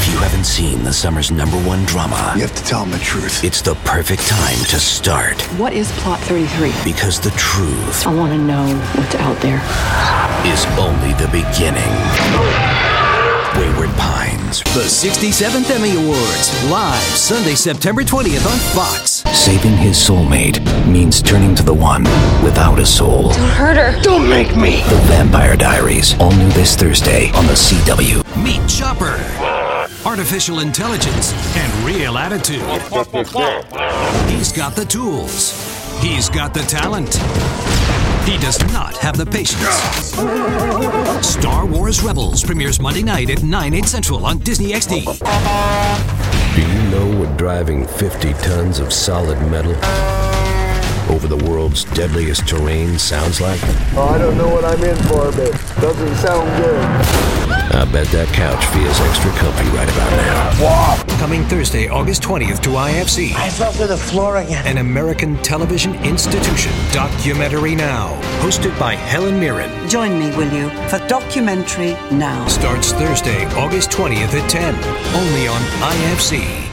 If you haven't seen the summer's #1 drama, you have to tell him the truth. It's the perfect time to start. What is Plot 33? Because the truth I want to know what's out there. is only the beginning. Wayward Pines. The 67th Emmy Awards, live Sunday, September 20th on Fox. Saving his soulmate means turning to the one without a soul. Don't hurt her. Don't make me. The Vampire Diaries, all new this Thursday on the CW. Meet Chopper. Artificial intelligence and real attitude. He's got the tools. He's got the talent. He does not have the patience. Star Wars Rebels premieres Monday night at 9/8 Central on Disney XD. Do you know what driving 50 tons of solid metal over the world's deadliest terrain sounds like? Oh, I don't know what I'm in for, but it doesn't sound good. I bet that couch feels extra comfy right about now. Coming Thursday, August 20th to IFC. I fell to the floor again. An American Television Institution documentary now. Hosted by Helen Mirren. Join me, will you, for Documentary Now. Starts Thursday, August 20th at 10. Only on IFC.